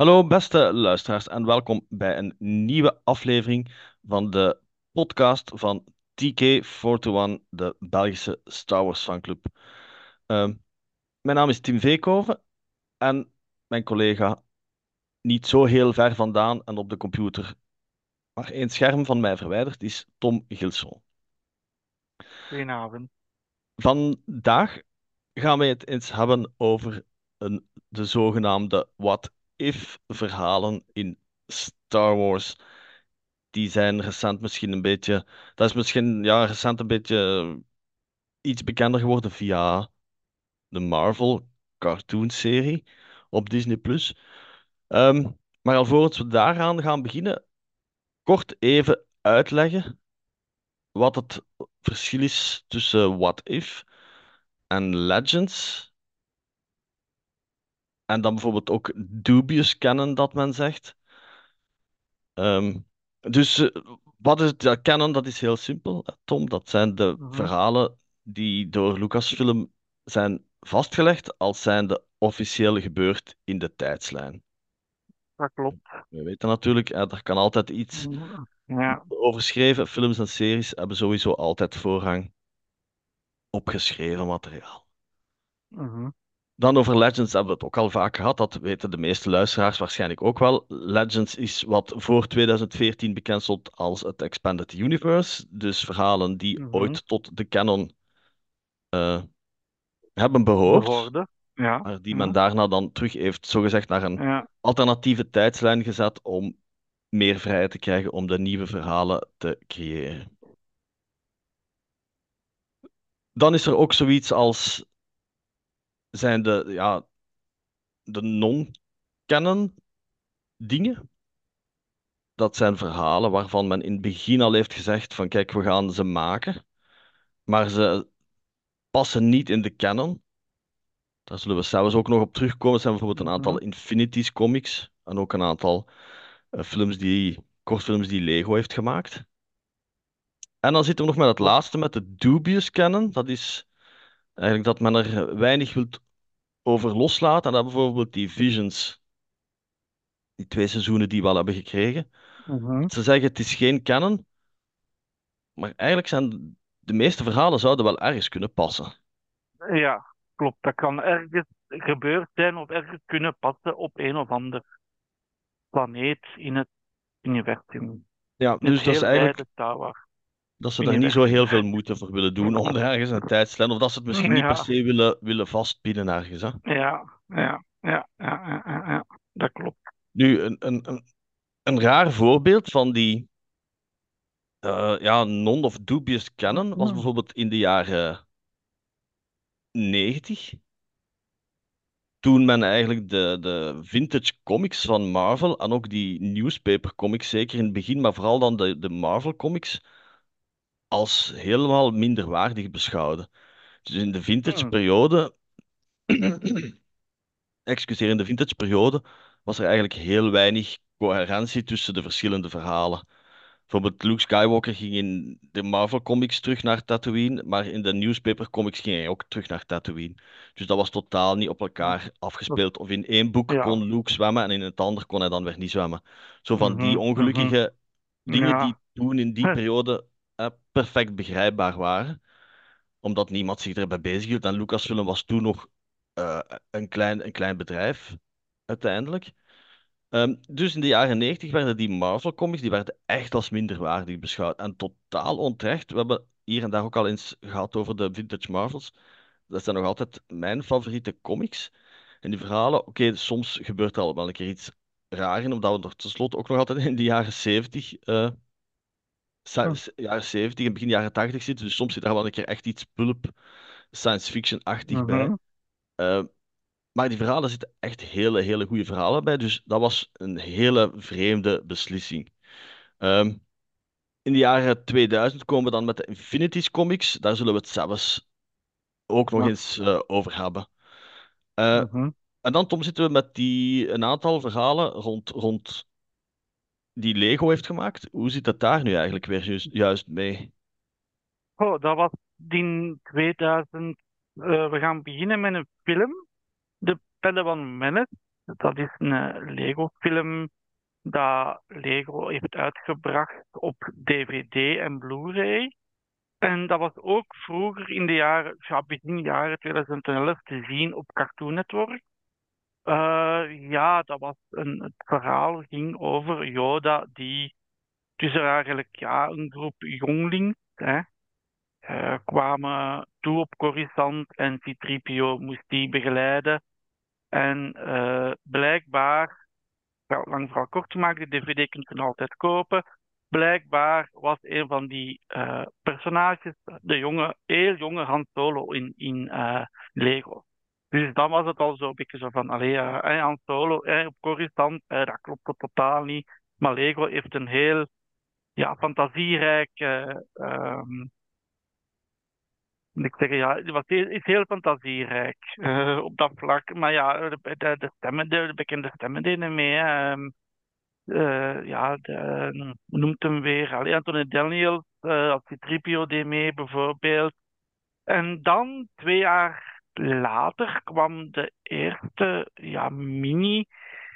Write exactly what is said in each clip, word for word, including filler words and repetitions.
Hallo beste luisteraars en welkom bij een nieuwe aflevering van de podcast van T K eenenveertig, de Belgische Star Wars fanclub. Ehm, Mijn naam is Tim Veekhoven en mijn collega niet zo heel ver vandaan en op de computer maar één scherm van mij verwijderd is Tom Gilson. Goedenavond. Vandaag gaan we het eens hebben over een, de zogenaamde what-if verhalen in Star Wars. Die zijn recent misschien een beetje, dat is misschien ja, recent een beetje iets bekender geworden via de Marvel cartoonserie op Disney+. Plus. Ehm, maar alvorens we daaraan gaan beginnen, kort even uitleggen wat het verschil is tussen What If en Legends. En dan bijvoorbeeld ook dubious canon, dat men zegt. Ehm, dus eh, wat is het ja, canon? Dat is heel simpel, eh, Tom. Dat zijn de Mhm, verhalen die door Lucasfilm zijn vastgelegd als zijnde officieel gebeurd in de tijdslijn. dat klopt. We weten natuurlijk, eh, er kan altijd iets Mhm, ja. over geschreven. Films en series hebben sowieso altijd voorrang op geschreven materiaal. Mhm, Dan over Legends hebben we het ook al vaak gehad. Dat weten de meeste luisteraars waarschijnlijk ook wel. Legends is wat voor tweeduizend veertien bekend stond als het Expanded Universe. Dus verhalen die mhm. ooit tot de canon eh, hebben behoord, Behoorde. Ja. maar die men Ja. daarna dan terug heeft, zogezegd, naar een Ja. alternatieve tijdslijn gezet om meer vrijheid te krijgen om de nieuwe verhalen te creëren. Dan is er ook zoiets als zijn de, ja, de non-canon dingen. Dat zijn verhalen waarvan men in het begin al heeft gezegd van kijk, we gaan ze maken, maar ze passen niet in de canon. Daar zullen we zelfs ook nog op terugkomen. Er zijn bijvoorbeeld een aantal Mhm. Infinities comics en ook een aantal eh, films die, kortfilms die Lego heeft gemaakt. En dan zitten we nog met het Klopt. laatste, met de dubious canon. Dat is eigenlijk dat men er weinig wil over loslaten. En dat bijvoorbeeld die Visions, die twee seizoenen die we al hebben gekregen. Mhm. Ze zeggen het is geen canon, maar eigenlijk zijn de meeste verhalen zouden wel ergens kunnen passen. Ja, klopt. Dat kan ergens gebeurd zijn of ergens kunnen passen op een of andere planeet in het universum. Ja, In het dus dat is heel eigenlijk wijde Star Wars dat ze daar niet zo universum. heel veel moeite voor willen doen om er ergens een tijdslijn, of dat ze het misschien niet per Ja, se willen, willen vastpinnen ergens. Hè. ja, ja, ja, ja, ja, ja, ja. Dat klopt. Nu, een, een, een, een raar voorbeeld van die eh, ja, non- of dubious canon was Mhm. bijvoorbeeld in de jaren negentig, toen men eigenlijk de, de vintage comics van Marvel en ook die newspaper comics, zeker in het begin, maar vooral dan de, de Marvel comics, als helemaal minderwaardig beschouwde. Dus in de vintage Mhm. periode excuseer, in de vintage periode was er eigenlijk heel weinig coherentie tussen de verschillende verhalen. Bijvoorbeeld Luke Skywalker ging in de Marvel comics terug naar Tatooine, maar in de newspaper comics ging hij ook terug naar Tatooine. Dus dat was totaal niet op elkaar Dat- afgespeeld. Of in één boek Ja. kon Luke zwemmen en in het ander kon hij dan weer niet zwemmen. Zo van die Mhm. Mhm. ongelukkige dingen die Ja. toen in die periode eh, perfect begrijpbaar waren omdat niemand zich erbij bezighield. En Lucasfilm was toen nog eh, een klein, een klein bedrijf, uiteindelijk. Ehm, dus in de jaren negentig werden die Marvel comics die werden echt als minderwaardig beschouwd. En totaal onterecht. We hebben hier en daar ook al eens gehad over de vintage Marvels. Dat zijn nog altijd mijn favoriete comics. En die verhalen, oké, soms gebeurt er al wel een keer iets raar in, omdat we er tenslotte ook nog altijd in de jaren zeventig sa- s- jaren zeventig en begin jaren tachtig zitten. Dus soms zit daar wel een keer echt iets pulp science fiction-achtig bij. Mhm. Eh, maar die verhalen zitten echt hele, hele goede verhalen bij. Dus dat was een hele vreemde beslissing. Ehm, in de jaren tweeduizend komen we dan met de Infinities comics. Daar zullen we het zelfs ook nog Ja. eens eh, over hebben. Eh, Mhm. en dan, Tom, zitten we met die, een aantal verhalen rond, rond die Lego heeft gemaakt. Hoe zit het daar nu eigenlijk weer juist, juist mee? Oh, dat was in tweeduizend. Eh, we gaan beginnen met een film, De Padawan Menace. Dat is een eh, Lego-film dat Lego heeft uitgebracht op D V D en Blu-ray. En dat was ook vroeger in de jaren, ja, begin jaren twintig elf te zien op Cartoon Network. Eh, ja, dat was een, het verhaal ging over Yoda die tussen eigenlijk ja, een groep jongelingen hè, eh, kwamen toe op Coruscant en C drie P O moest die begeleiden. En eh, blijkbaar, wel, lang verhaal kort te maken, de D V D kunt je nog altijd kopen. Blijkbaar was een van die eh, personages de jonge, heel jonge Han Solo in, in eh, Lego. Dus dan was het al zo'n beetje zo van, allee, eh, Han Solo eh, op Coruscant, eh, dat klopt toch totaal niet. Maar Lego heeft een heel ja, fantasierijk eh, ehm, moet ik zeggen, ja, het was heel, is heel fantasierijk eh, op dat vlak. Maar ja, de, de, de stemmen, de, de bekende stemmen deden mee. Hè. Ehm, eh, ja, de, hoe noemt hem weer? Allee, Anthony Daniels, uh, als C drie P O deed mee bijvoorbeeld. En dan, twee jaar later, kwam de eerste ja, mini-serie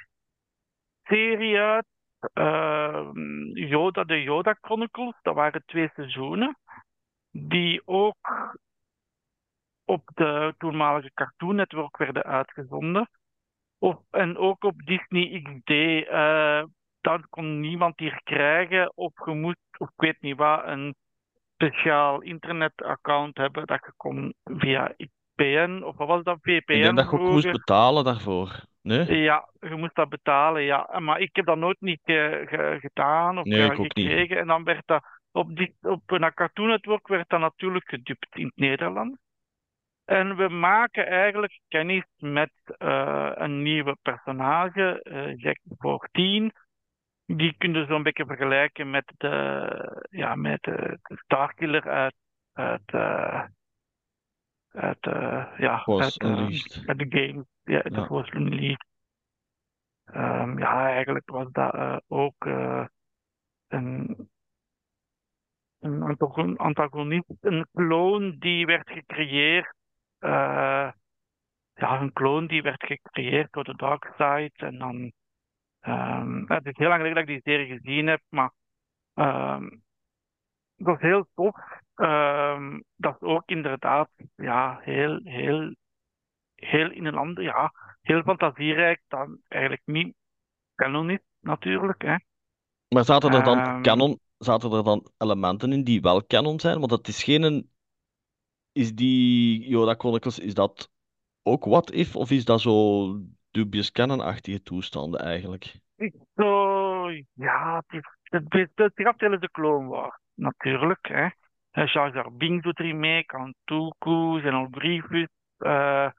uit. Ehm, Yoda, de Yoda Chronicles, dat waren twee seizoenen. Die ook op de toenmalige Cartoon Network werden uitgezonden. Of, en ook op Disney X D. eh dat kon niemand hier krijgen. Of je moest, of ik weet niet wat, een speciaal internetaccount hebben dat je kon via I P N, of wat was dat, Ik denk V P N dat je ook moest vroeger. betalen daarvoor. Nee? Ja, je moest dat betalen, ja. Maar ik heb dat nooit niet ge- ge- gedaan of Nee, ja, ik ook niet. gekregen. En dan werd dat op, die, op een Cartoon Network werd dat natuurlijk gedubt in het Nederlands. En we maken eigenlijk kennis met eh, een nieuwe personage, eh Jack veertien. Die kun je zo'n beetje vergelijken met de, ja, met de, de Starkiller uit, uit, eh, uit, eh, ja, Was uit, eh, unleashed. uit de game, ja, uit de Ja. Force League. Ehm, ja, eigenlijk was dat eh, ook eh, een, een antagon- antagonist, een kloon die werd gecreëerd. eh, ja, een kloon die werd gecreëerd door de Darkseid. En dan, ehm, het is heel lang geleden dat ik die serie gezien heb, maar ehm, het was heel tof. Ehm, dat is ook inderdaad, ja, heel, heel, heel in een ander, ja, heel fantasierijk, dan eigenlijk niet canon is, natuurlijk, hè. Maar zaten er dan Ehm, canon, zaten er dan elementen in die wel canon zijn? Want het is geen, is die Yoda Chronicles, is dat ook What If? Of is dat zo dubious canon-achtige toestanden eigenlijk? zo, ja, het is, het, het, het zich aftellen de Clone Wars, natuurlijk, hè. Eh, Jar Jar Binks doet erin mee, Count Dooku, General Grievous. eh,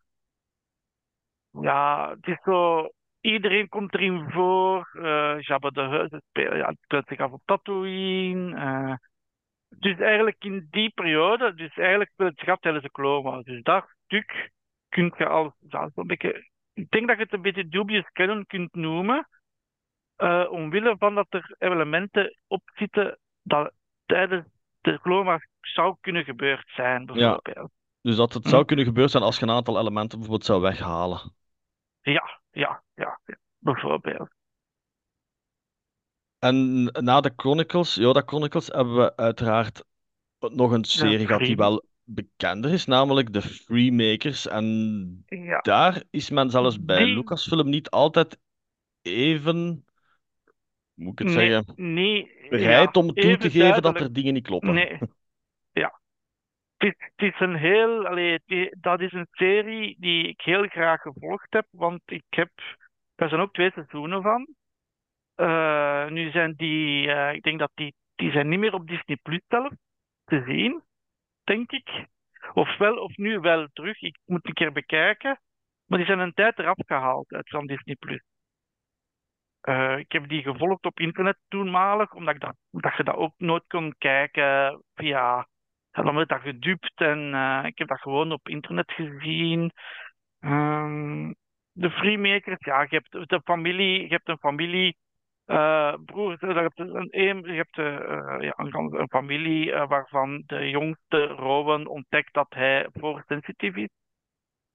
Ja, het is zo. Iedereen komt erin voor. eh Jabba de Hutt het speel- ja, het speelt zich af op Tatooine. eh. Dus eigenlijk in die periode, dus eigenlijk speelt het zich af tijdens de Clone Wars. Dus dat stuk kun je als, ja, zo'n beetje, ik denk dat je het een beetje dubious canon kunt noemen, eh, omwille van dat er elementen op zitten dat tijdens de Clone Wars zou kunnen gebeurd zijn, Ja, bijvoorbeeld. dus dat het Hm? zou kunnen gebeuren zijn als je een aantal elementen bijvoorbeeld zou weghalen. Ja, ja, ja, ja, bijvoorbeeld. En na de Chronicles, Yoda Chronicles, hebben we uiteraard nog een Ja, serie gehad die Freeman. wel bekender is, namelijk de Freemakers. En Ja. daar is men zelfs bij Die, Lucasfilm niet altijd even, moet ik het nee, zeggen, nee, bereid ja, om toe te even geven dat duidelijk. er dingen niet kloppen. Nee, ja. Het is, het is een heel, allee, het i- dat is een serie die ik heel graag gevolgd heb, want ik heb, er zijn ook twee seizoenen van. Eh, nu zijn die, eh, ik denk dat die, die zijn niet meer op Disney Plus zelf te zien, denk ik. Of wel, of nu wel terug. Ik moet een keer bekijken. Maar die zijn een tijd eraf gehaald uit van Disney Plus. Eh, ik heb die gevolgd op internet toenmalig, omdat ik dat, dat je dat ook nooit kon kijken via. Ja, dan werd dat gedupt en eh, ik heb dat gewoon op internet gezien. Ehm, de Freemakers, ja, je hebt de familie, je hebt een familie, eh broer, je hebt een, een- je hebt eh, eh, ja, een, een familie eh, waarvan de jongste Rowan ontdekt dat hij voorsensitief is.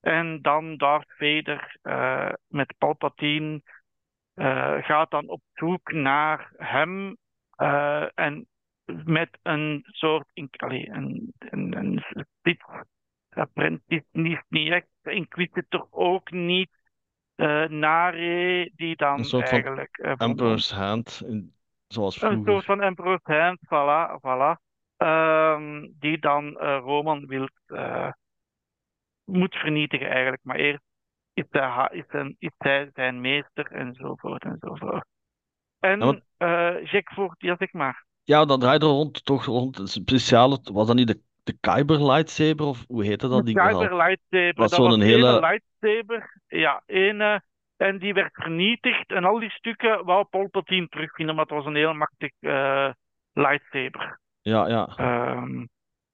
En dan Darth Vader eh, met Palpatine eh, gaat dan op zoek naar hem eh, en met een soort, in, allee, een, een, een Sith apprentice, niet, niet echt, Inquisitor ook niet, eh Nare, die Een dan soort van eigenlijk eh, vernoemd. Emperor's Hand, in, zoals Een soort vroeger. van Emperor's Hand, voilà, voilà. Ehm, die dan eh, Roman wil, eh, moet vernietigen eigenlijk. Maar eerst is hij, ha- is, een, is hij zijn meester enzovoort enzovoort. Ja, maar En uh, Jack voert, ja zeg maar. ja, dat draaide rond, toch rond een speciale. Was dat niet de, de Kyber lightsaber of hoe heette De dat ding nogal? Kyber lightsaber, Was dat zo'n was ene hele. lightsaber. Ja, ene. En die werd vernietigd. En al die stukken wou Palpatine terugvinden, maar het was een heel machtig eh, lightsaber. Ja, ja. Ehm,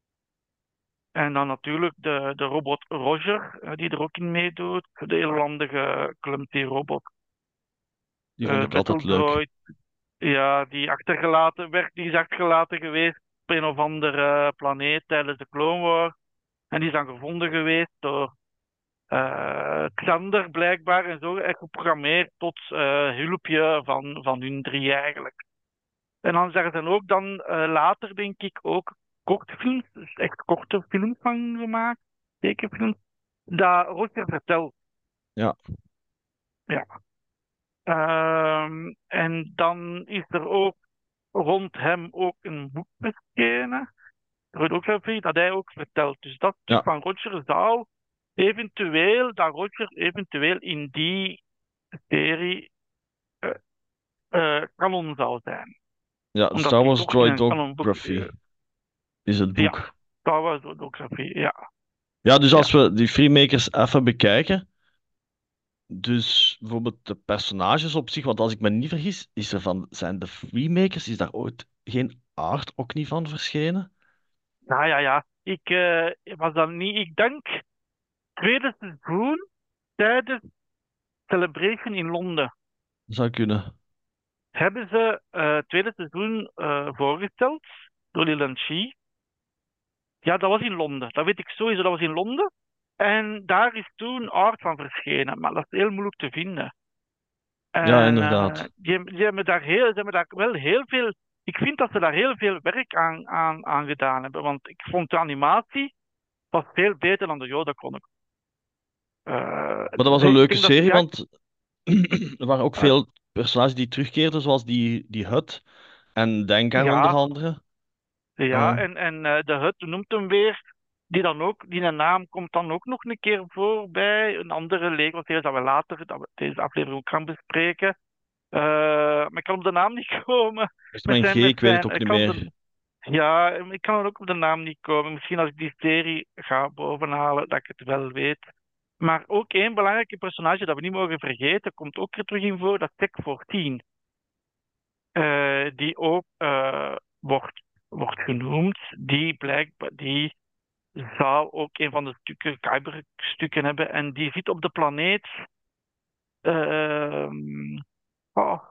en dan natuurlijk de, de robot Roger, eh, die er ook in meedoet. De heel handige clumsy robot. Die vond Uh, ik altijd leuk. Battledroid, ja, die achtergelaten werd, die is achtergelaten geweest op een of andere planeet tijdens de Clone Wars. En die is dan gevonden geweest door eh, Xander blijkbaar en zo echt geprogrammeerd tot eh, hulpje van, van hun drie eigenlijk. En dan zijn er ook dan eh, later, denk ik, ook korte films, dus echt korte films van gemaakt, tekenfilms, dat Roger vertelt. Ja, Ja. Ehm, en dan is er ook rond hem ook een boek verschenen. Er wordt ook gezegd dat hij ook vertelt. Dus dat stuk ja. van Roger zou eventueel, dat Roger eventueel in die serie eh eh, kanon zou zijn. Ja, de Omdat Star hij Wars toch in Droid een kanonboek... eh, Doggraphy is het ja, boek. dat was ook zo. Ja, Ja, dus als ja. we die Freemakers even bekijken. Dus bijvoorbeeld de personages op zich, want als ik me niet vergis, is er van, zijn de Freemakers, is daar ooit geen Aard ook niet van verschenen? Ja, ja, ja. Ik eh, was dan niet... Ik denk tweede seizoen tijdens Celebration in Londen. Dat zou kunnen. Hebben ze eh tweede seizoen eh, voorgesteld door Leland Shee. Ja, dat was in Londen. Dat weet ik sowieso, dat was in Londen. En daar is toen Art van verschenen, maar dat is heel moeilijk te vinden. Ja, En eh, inderdaad. die, die hebben daar heel, ze hebben daar wel heel veel. Ik vind dat ze daar heel veel werk aan, aan, aan gedaan hebben. Want ik vond de animatie was veel beter dan de Yoda Chronicle. Uh, Maar dat was een ik leuke denk dat ze serie, ja, want er waren ook eh, veel personages die terugkeerden, zoals die, die Hut en Dengar onder ja, andere. ja, Eh, en, en eh, de hut noemt hem weer. Die dan ook, die een naam komt dan ook nog een keer voorbij. Een andere Lego-serie dat we later, dat we deze aflevering ook gaan bespreken. Eh, maar ik kan op de naam niet komen. is Met mijn G, zijn, met ik weet het zijn, ook ik niet kan meer. de, ja, ik kan er ook op de naam niet komen. Misschien als ik die serie ga bovenhalen, dat ik het wel weet. Maar ook één belangrijke personage dat we niet mogen vergeten, komt ook er terug in voor, dat is Tech veertien. Eh, die ook eh, wordt, wordt genoemd. Die blijkbaar, die zou ook een van de stukken, Kuiper-stukken hebben. En die zit op de planeet. ehm oh,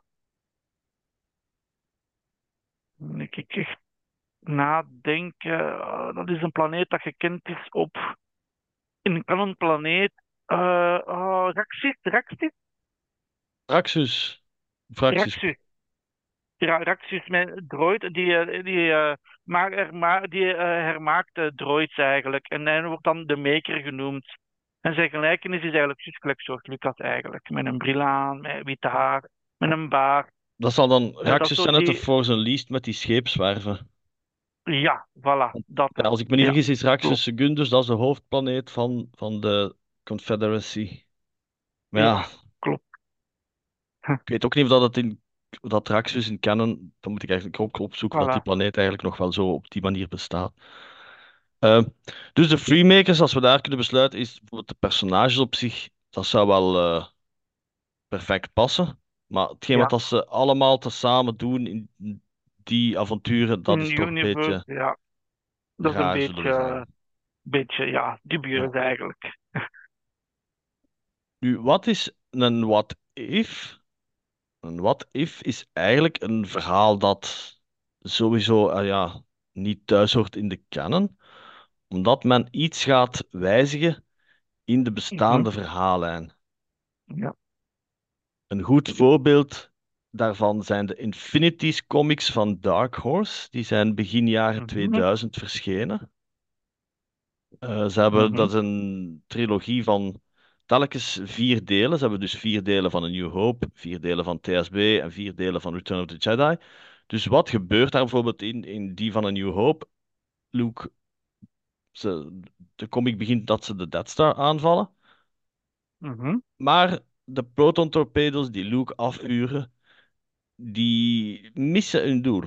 moet ik echt nadenken. Oh, dat is een planeet dat gekend is op. In kan een planeet. eh oh, Raxus, Raxus, Praxis. Praxis. Raxus. Ja, Raxus, mijn droid, die, eh, die, eh, maar, herma die eh, hermaakt eh, droids eigenlijk. En hij wordt dan de maker genoemd. En zijn gelijkenis is eigenlijk juist gelijk zoals Lucas eigenlijk. Met een bril aan, met wit haar, met een baard. Dat zal dan Eh, dat is Raxus zo zijn uit de die... Force Unleashed met die scheepswerven. Ja, voilà, dat. Ja, eh, als ik me niet Ja, vergis, is Raxus klopt. Secundus, dat is de hoofdplaneet van, van de Confederacy. Maar ja, Ja, klopt. ik weet ook niet of dat, het in, of dat Raxus in canon, dan moet ik eigenlijk ook opzoeken dat die Voilà. planeet eigenlijk nog wel zo op die manier bestaat. Eh, dus de Freemakers, als we daar kunnen besluiten, is bijvoorbeeld de personages op zich, dat zou wel eh, perfect passen. Maar hetgeen wat Ja, dat ze allemaal tezamen doen in die avonturen, dat in is toch een Universe, beetje ja. Dat is een raar, zullen we beetje, zeggen. beetje ja, Ja. dubieus eigenlijk. Nu, wat is een what if? Een what if is eigenlijk een verhaal dat sowieso eh, ja, niet thuis hoort in de canon, omdat men iets gaat wijzigen in de Mhm. bestaande verhaallijn. Ja. Een goed voorbeeld daarvan zijn de Infinities comics van Dark Horse. Die zijn begin jaren Mhm. tweeduizend verschenen. Eh, ze hebben, dat Mhm. is een trilogie van telkens vier delen. Ze hebben dus vier delen van A New Hope, vier delen van T S B en vier delen van Return of the Jedi. Dus wat gebeurt daar bijvoorbeeld in, in die van A New Hope? Luke, ze, de comic begint dat ze de Death Star aanvallen. Mhm. Maar de proton torpedo's die Luke afvuren, die missen hun doel.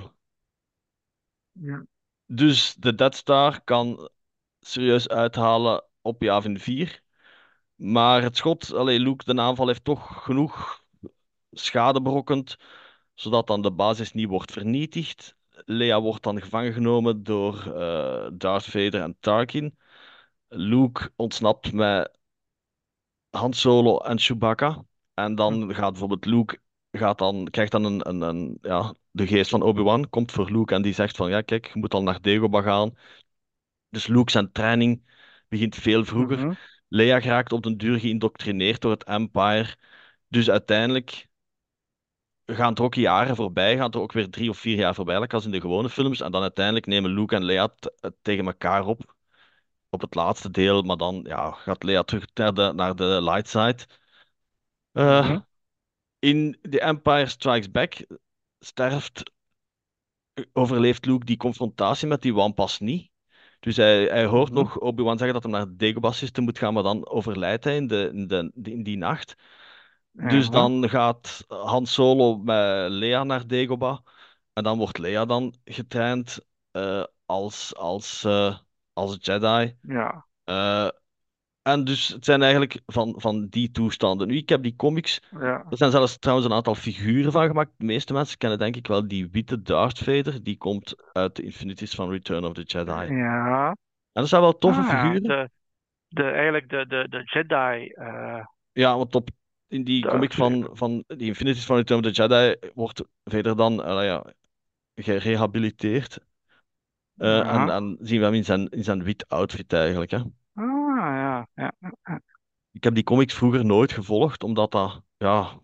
Ja. Dus de Death Star kan serieus uithalen op Yavin vier. Maar het schot, allee, Luke, de aanval heeft toch genoeg schade berokkend, zodat dan de basis niet wordt vernietigd. Leia wordt dan gevangen genomen door eh, Darth Vader en Tarkin. Luke ontsnapt met Han Solo en Chewbacca. En dan gaat bijvoorbeeld Luke gaat dan, krijgt dan een, een, een, ja, de geest van Obi-Wan komt voor Luke en die zegt van ja, kijk, je moet al naar Dagobah gaan. Dus Luke zijn training begint veel vroeger. Mhm. Leia geraakt op den duur geïndoctrineerd door het Empire. Dus uiteindelijk gaan er ook jaren voorbij, gaan er ook weer drie of vier jaar voorbij, like als in de gewone films. En dan uiteindelijk nemen Luke en Leia het het tegen elkaar op, op het laatste deel. Maar dan ja, gaat Leia terug naar de, naar de light side. Eh, Mhm. in The Empire Strikes Back sterft, overleeft Luke die confrontatie met die Wampas niet. Dus hij, hij hoort Mhm. nog Obi-Wan zeggen dat hij naar het Dagobah-systeem moet gaan, maar dan overlijdt hij in, de, in, de, in die nacht. Dus Ja. dan gaat Han Solo met Leia naar Dagobah. En dan wordt Leia dan getraind eh, als, als, eh, als Jedi. Ja. Eh, en dus het zijn eigenlijk van, van die toestanden. Nu, ik heb die comics. Ja. Er zijn zelfs trouwens een aantal figuren van gemaakt. De meeste mensen kennen denk ik wel die witte Darth Vader. Die komt uit de Infinities van Return of the Jedi. Ja. En dat zijn wel toffe Ah ja, figuren. de, de, eigenlijk de, de, de Jedi eh Ja, want op, in die comic Darth van, Vader. van die Infinities van Return of the Jedi wordt Vader dan eh, ja, gerehabiliteerd. Eh, en, Ja. en zien we hem in zijn, in zijn wit outfit eigenlijk. Hè. Ah ja. Ja. Ja. Ik heb die comics vroeger nooit gevolgd, omdat dat, ja,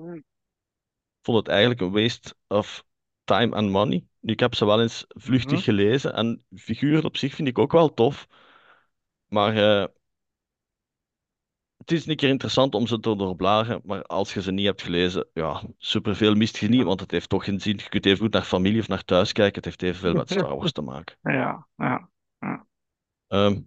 ik vond het eigenlijk een waste of time and money. Nu, ik heb ze wel eens Mhm. vluchtig gelezen en figuren op zich vind ik ook wel tof. Maar eh, het is een keer interessant om ze te doorbladeren, maar als je ze niet hebt gelezen, ja, superveel mist je niet, Ja. want het heeft toch geen zin. Je kunt even goed naar familie of naar thuis kijken. Het heeft evenveel met Star Wars te maken. Ja. Ja. Ja. Ehm,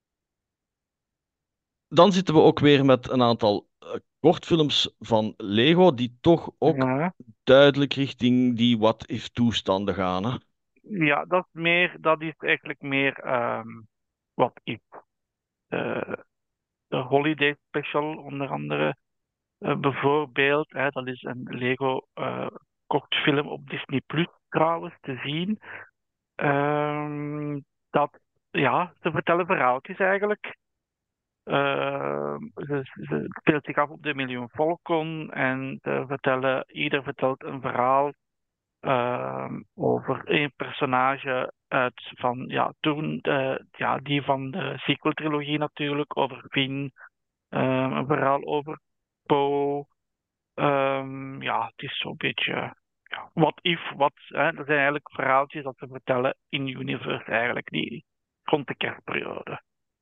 dan zitten we ook weer met een aantal eh, kortfilms van Lego, die toch ook Ja. duidelijk richting die what-if toestanden gaan. Hè? Ja, dat is meer, dat is eigenlijk meer ehm, wat ik. eh, de Holiday Special onder andere eh, bijvoorbeeld. Hè, dat is een Lego eh, kortfilm op Disney Plus trouwens te zien. Ehm, dat, ja, ze vertellen verhaaltjes eigenlijk. Ehm, ze, ze het speelt zich af op de Miljoen Falcon en ze vertellen, ieder vertelt een verhaal ehm, over één personage uit van ja, toen, eh, ja, die van de sequel-trilogie natuurlijk, over Finn, ehm, een verhaal over Poe. Ehm, ja, het is zo'n beetje ja, what if, wat, hè, dat zijn eigenlijk verhaaltjes dat ze vertellen in universe eigenlijk, die rond de kerstperiode.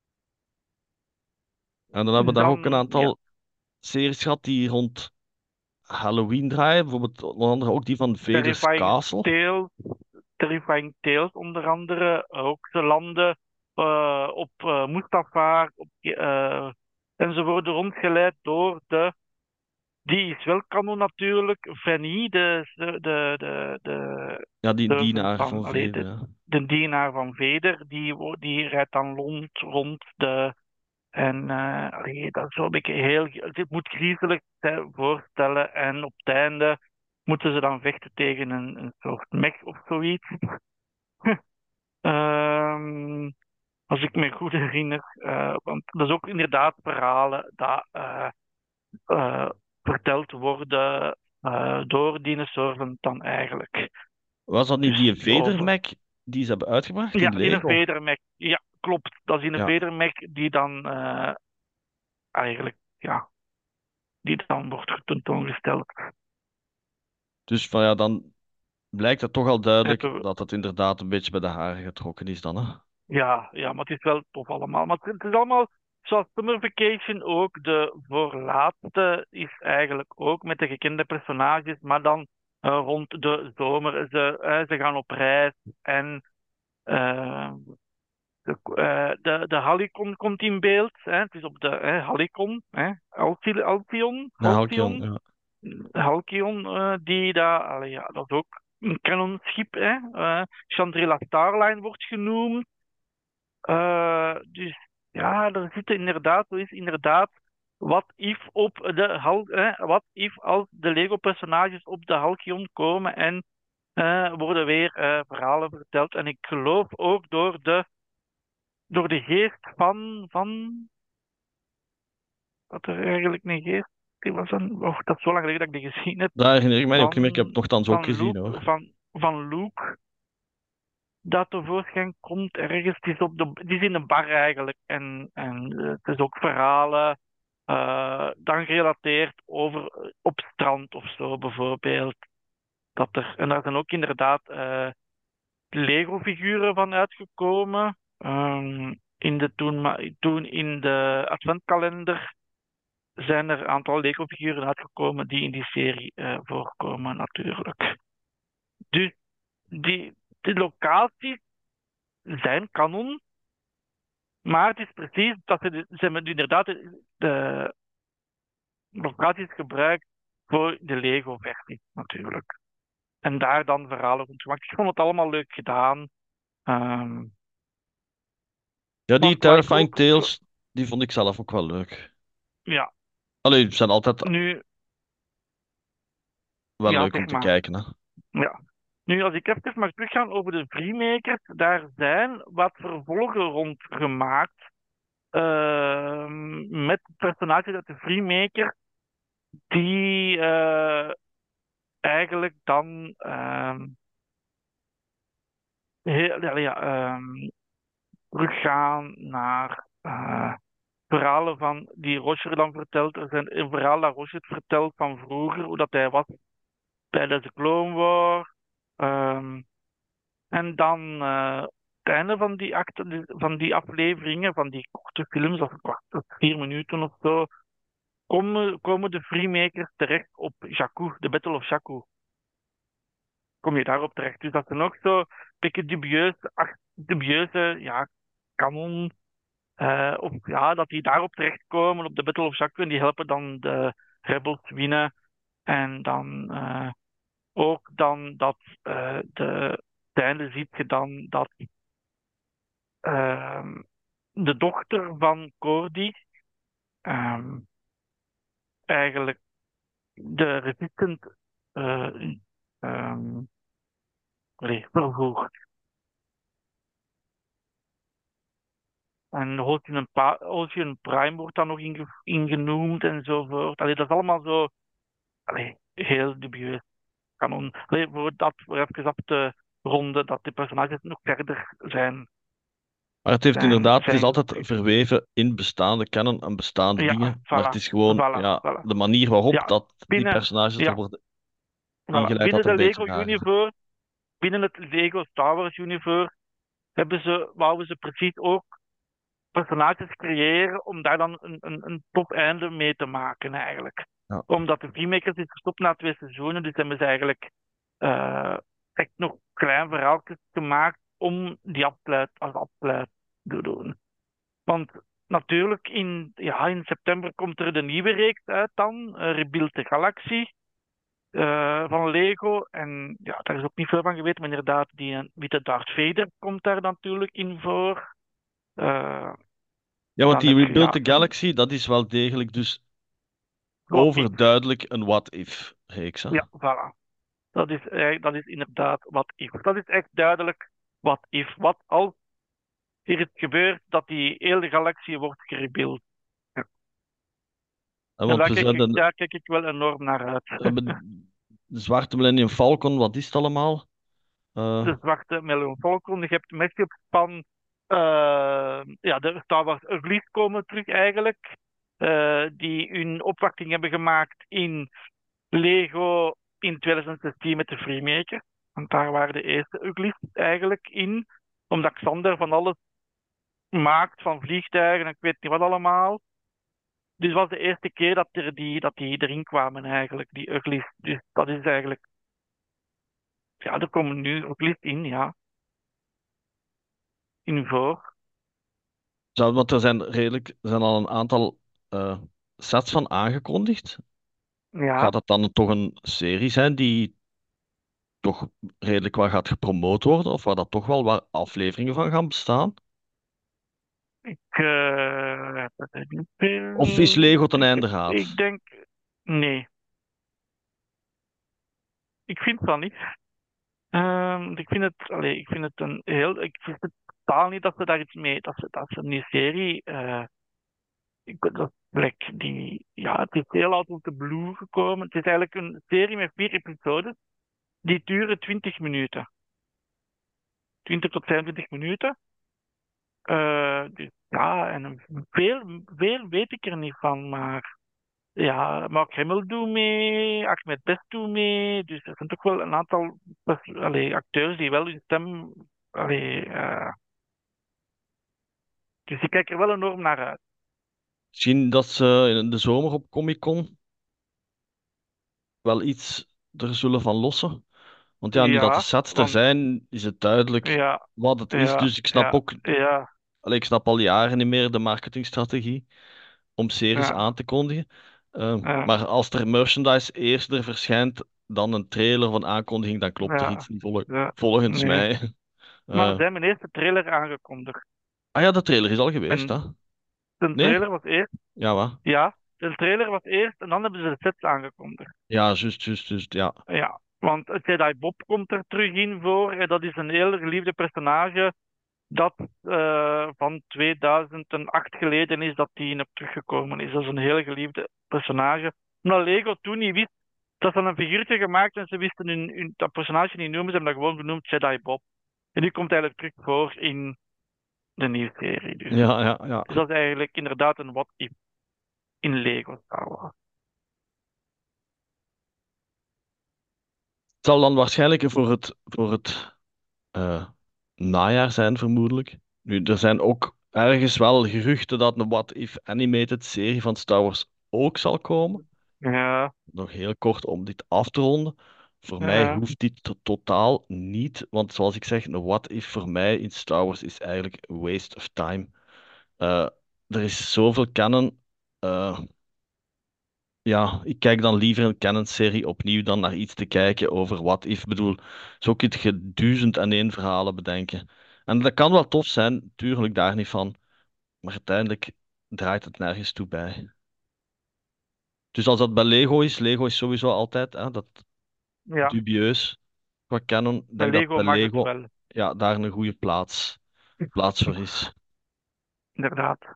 En dan hebben we daar ook een Dan, ja, aantal series gehad die rond Halloween draaien. Bijvoorbeeld onder andere ook die van Vader's Terrifying Castle. Tales, Terrifying Tales onder andere, ook ze landen eh, op uh, Mustafar, op, eh, en ze worden rondgeleid door de, die is wel kanon natuurlijk, Fanny, de, de, de, de, de Ja, die servant dienaar van, van allee, Vader. de, Ja. de dienaar van Vader, die, wo- die rijdt dan rond, rond de, en eh, allee, dat is wel een beetje heel, het moet griezelig zijn, voorstellen en op het einde moeten ze dan vechten tegen een, een soort mech of zoiets. Ehm, als ik me goed herinner. Eh, want dat is ook inderdaad verhalen dat eh, eh, verteld worden eh, door die servant dan eigenlijk. Was dat niet die Dus Vader over. Mac die ze hebben uitgebracht Ja, in die een Lego? vedermech. Ja, klopt. Dat is een Ja. vedermech die dan. eh, eigenlijk, ja, die dan wordt tentoongesteld. Dus van ja, dan blijkt het toch al Het, duidelijk eh, dat het inderdaad een beetje bij de haren getrokken is dan, hè? ja, ja, maar het is wel tof allemaal. Maar het is allemaal, zoals Summer Vacation ook, de voorlaatste is eigenlijk ook met de gekende personages, maar dan eh, rond de zomer. Ze, eh, ze gaan op reis en eh, de, eh, de, de Halicon komt in beeld. Hè. Het is op de eh, Halicon, hè. Alci- Alcyon, Ja, Halcyon, Halcyon, ja. Halcyon, eh, die daar, allee, ja, dat is ook een kanonschip, hè. Eh, Chandrila Starline wordt genoemd. Eh, dus ja, er zitten inderdaad, zo is inderdaad, wat if op de Hal, eh, wat if als de Lego-personages op de Halcyon komen en eh, worden weer eh, verhalen verteld. En ik geloof ook door de, door de geest van, van, dat er eigenlijk een geest, die was dan, oh, dat is zo lang geleden dat ik die gezien heb, Daar herinner ik mij ook niet meer. Ik heb van, het nogthans ook van gezien, Luke, hoor. van, van Luke, dat tevoorschijn komt ergens. Het is, op de, het is in een bar eigenlijk. En, en eh, het is ook verhalen eh, dan gerelateerd over eh, op strand of zo bijvoorbeeld. Dat er, en daar zijn ook inderdaad eh, Lego-figuren van uitgekomen. Ehm, in de toen, ma- toen in de adventkalender zijn er een aantal Lego-figuren uitgekomen die in die serie eh, voorkomen natuurlijk. Dus die, de locaties zijn kanon. Maar het is precies dat ze, de- ze hebben inderdaad de, de locaties gebruikt voor de Lego-versie, natuurlijk. En daar dan verhalen rond gemaakt. Ik vond het allemaal leuk gedaan. Ehm, Ja, die want wat ik Terrifying ook, zo- Tales, die vond ik zelf ook wel leuk. ja, Allee, ze zijn altijd nu, wel ja, leuk om zeg te maar. kijken, hè. Ja. Nu, als ik even mag teruggaan over de Freemakers, daar zijn wat vervolgen rond gemaakt. Ehm, met personages uit de Freemakers, die eh, eigenlijk dan ehm, heel, ja, ja, ehm, teruggaan naar eh, verhalen van die Roger dan vertelt. Er zijn een verhaal dat Roger het vertelt van vroeger, hoe dat hij was tijdens de Clone War. Ehm, en dan eh, het einde van die, acte, van die afleveringen, van die korte films, dat is kwart- dat is vier minuten of zo, komen, komen de Freemakers terecht op Jakku, de Battle of Jakku. Kom je daarop terecht. Dus dat zijn ook zo een beetje dubieuze, ach, dubieuze ja, kanon. eh, of ja, dat die daarop terechtkomen op de Battle of Jakku en die helpen dan de Rebels winnen. En dan eh, ook dan dat eh, de, het einde ziet je dan dat ehm, de dochter van Cordy ehm, eigenlijk de resistant eh ehm, allee, vervoert. En Ocean, Pa- Ocean Prime wordt dan nog inge- ingenoemd enzovoort. Allee, dat is allemaal zo allee, heel dubieus. Kanon. Allee, voor dat voor even af te ronden, dat de personages nog verder zijn, Maar het heeft zijn, inderdaad, het is zijn altijd gegroeid. verweven in bestaande canon en bestaande Ja, dingen. Maar het voilà, is gewoon, voilà, ja, voilà. de manier waarop Ja, dat die binnen, personages er ja, worden voilà. ingeleid, dat Binnen een de beetje Lego raar is. Universe, binnen het Lego Star Wars Universe, hebben ze, wouden ze precies ook personages creëren om daar dan een, een, een top einde mee te maken eigenlijk. Ja. Omdat de Freemakers is gestopt na twee seizoenen, dus hebben ze eigenlijk eh, echt nog klein verhaaltjes gemaakt om die afsluit, als afsluit te doen. Want natuurlijk, in, ja, in september komt er de nieuwe reeks uit dan, eh, Rebuild the Galaxy eh, van Lego. En ja, daar is ook niet veel van geweten, maar inderdaad, die eh, witte Darth Vader komt daar natuurlijk in voor. Eh, Ja, want dan die heb je Rebuild ja, the Galaxy, dat is wel degelijk dus wat if. overduidelijk een what-if reeks, hè. Ja, voilà. Dat is, eh, dat is inderdaad wat if. Dat is echt duidelijk wat if. Wat als er iets gebeurt dat die hele galaxie wordt gerebuild. Ja. En En want daar we kijk, ik, zeiden, daar kijk ik wel enorm naar we uit. hebben de Zwarte Millennium Falcon, wat is het allemaal? Eh, De zwarte Millennium Falcon, je hebt met je span, eh, ja, de Star Wars Uglies komen terug eigenlijk. eh, die hun opwachting hebben gemaakt in Lego in twintig zestien met de Freemaker. Want daar waren de eerste Uglies eigenlijk in. Omdat Xander van alles maakt, van vliegtuigen en ik weet niet wat allemaal. Dus het was de eerste keer dat, er die, dat die erin kwamen eigenlijk, die Uglies. Dus dat is eigenlijk, ja, er komen nu Uglies in, ja, in voor. Zou, want er zijn redelijk, er zijn al een aantal eh, sets van aangekondigd. Ja, Gaat dat dan toch een serie zijn die toch redelijk wat gaat gepromoot worden? Of waar dat toch wel wat afleveringen van gaan bestaan? ik eh, heb het niet Of is veel. Lego ten Ik, einde heb- ik raad? denk, nee, ik vind van niet. Ehm, ik vind het, allee, ik vind het een heel, ik vind het totaal niet dat ze daar iets mee, dat ze, dat ze die serie, eh, ik, dat Black, die, ja, het is heel out of the blue gekomen. Het is eigenlijk een serie met vier episodes, die duren twintig minuten, twintig tot vijfentwintig minuten. Eh, dus ja, en veel, veel weet ik er niet van, maar ja, Mark Hamill doet mee, Ahmed Best doet mee, dus er zijn toch wel een aantal pers- allee, acteurs die wel hun stem, allee, eh, dus ik kijk er wel enorm naar uit. Misschien dat ze in de zomer op Comic-Con wel iets er zullen van lossen. Want ja, nu dat de Ja, sets er want zijn, is het duidelijk ja, wat het is. ja, Dus ik snap ja, ook, ja, allee, ik snap al jaren niet meer de marketingstrategie om series ja, aan te kondigen. Ehm, ja, maar als er merchandise eerst er verschijnt dan een trailer van aankondiging, dan klopt er iets ja, niet vol- ja, volgens nee. mij. Maar er Eh, zijn mijn eerste trailer aangekondigd. ah ja, de trailer is al geweest, En hè? de Nee? trailer was eerst, Ja, wat? ja, de trailer was eerst en dan hebben ze de sets aangekondigd. Ja, juist, juist, juist, ja. Ja, want het Jedi Bob komt er terug in voor. En dat is een heel geliefde personage dat eh, van tweeduizend acht geleden is dat die op teruggekomen is. Dat is een heel geliefde personage. Omdat Lego toen niet wist dat ze een figuurtje gemaakt en ze wisten hun, hun, dat personage niet noemen, ze hebben dat gewoon genoemd Jedi Bob. En die komt eigenlijk terug voor in de nieuwe serie. Dus, Ja, ja, ja. dus dat is eigenlijk inderdaad een what-if in Lego Star Wars. Het zal dan waarschijnlijk voor het, voor het eh, najaar zijn, vermoedelijk. Nu, er zijn ook ergens wel geruchten dat een What If Animated serie van Star Wars ook zal komen. Ja, Nog heel kort om dit af te ronden. Voor mij ja, hoeft dit to- totaal niet, want zoals ik zeg, een What If voor mij in Star Wars is eigenlijk a waste of time. Eh, er is zoveel canon. eh, ja, ik kijk dan liever een canon-serie opnieuw dan naar iets te kijken over What If. Ik bedoel, zo kun je duizend en één verhalen bedenken. En dat kan wel tof zijn, tuurlijk, daar niet van. Maar uiteindelijk draait het nergens toe bij. Dus als dat bij Lego is, Lego is sowieso altijd hè, dat ja. dubieus qua canon. Ik Bij denk dat Lego bij mag het Lego wel, ja, daar een goede plaats, plaats voor is. inderdaad.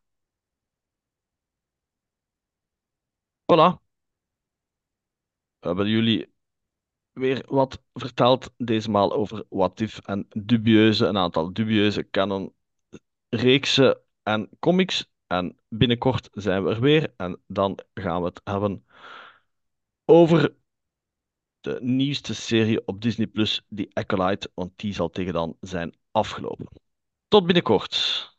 Voilà, we hebben jullie weer wat verteld, deze maal over What If en dubieuze, een aantal dubieuze canon reeksen en comics. En binnenkort zijn we er weer en dan gaan we het hebben over de nieuwste serie op Disney Plus, The Acolyte, want die zal tegen dan zijn afgelopen. Tot binnenkort.